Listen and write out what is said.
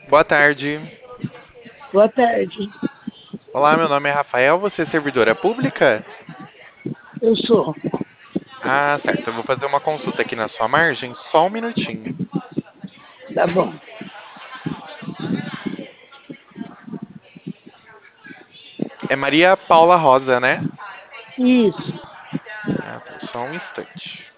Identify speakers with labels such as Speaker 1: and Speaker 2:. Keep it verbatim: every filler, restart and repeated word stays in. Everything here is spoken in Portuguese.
Speaker 1: Boa tarde.
Speaker 2: Boa tarde.
Speaker 1: Olá, meu nome é Rafael, você é servidora pública?
Speaker 2: Eu sou.
Speaker 1: Ah, certo. Eu vou fazer uma consulta aqui na sua margem, só um minutinho.
Speaker 2: Tá bom.
Speaker 1: É Maria Paula Rosa, né?
Speaker 2: Isso.
Speaker 1: Ah, tá. Só um instante.